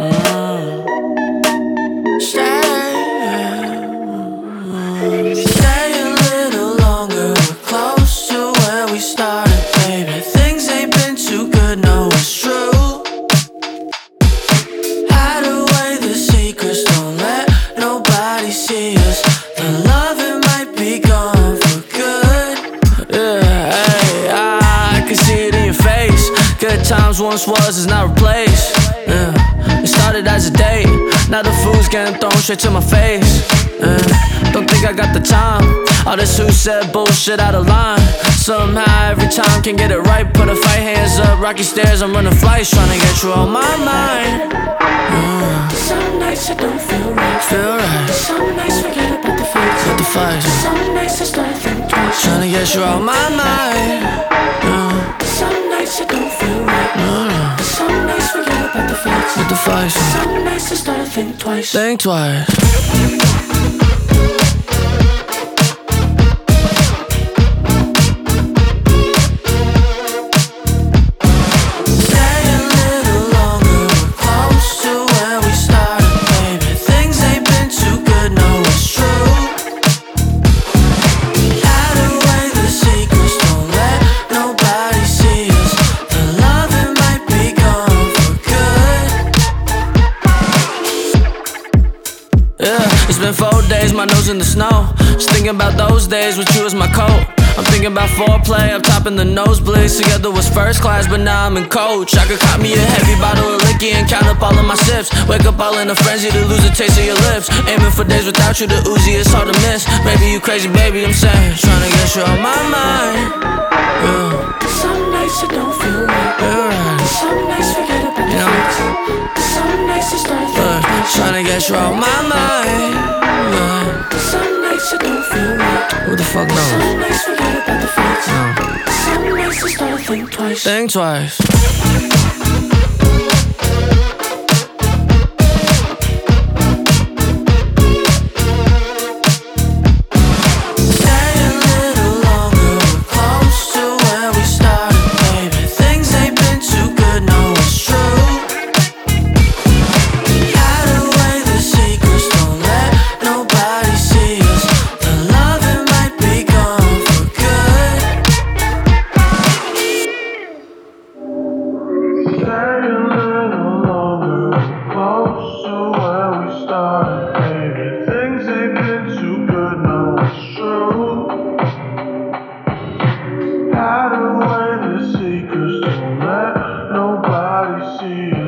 Stay a little longer, we're close to where we started, baby. Things ain't been too good, no, it's true. Hide away the secrets, don't let nobody see us. The loving might be gone for good. Yeah, hey, I can see it in your face. Good times once was, is not replaced. Yeah. It started as a date, now the food's getting thrown straight to my face. Don't think I got the time. All this who said bullshit out of line. Somehow every time can get it right. Put a fight, hands up, rocky stairs, I'm running flights, trying to get you on my mind. Some nights I don't feel right. Some nights forget about the fights. Some nights I start thinking twice. Trying to get you on my mind. Some nights I don't feel right. Some nights forget about the fights. Some nights I start thinking twice. Think twice. It's been 4 days, my nose in the snow. Just thinking about those days with you as my coat. I'm thinking about foreplay up top in the nosebleeds. Together was first class, but now I'm in coach. I could cop me a heavy bottle of liquor and count up all of my sips. Wake up all in a frenzy to lose the taste of your lips. Aiming for days without you, the Uzi is hard to miss. Baby, you crazy, baby, I'm saying. Trying to get you on my mind. Some nights I don't feel right. Some nights forget about the fights. Some nights I start thinking twice. Trying to get you on my mind. Some nights I don't feel right. Who the fuck knows? Some nights forget about the fights. Some nights I start thinking twice. Think twice. Stay a little longer, close to where we started, baby. Things ain't been too good, no, it's true. Hide away the secrets, don't let nobody see us.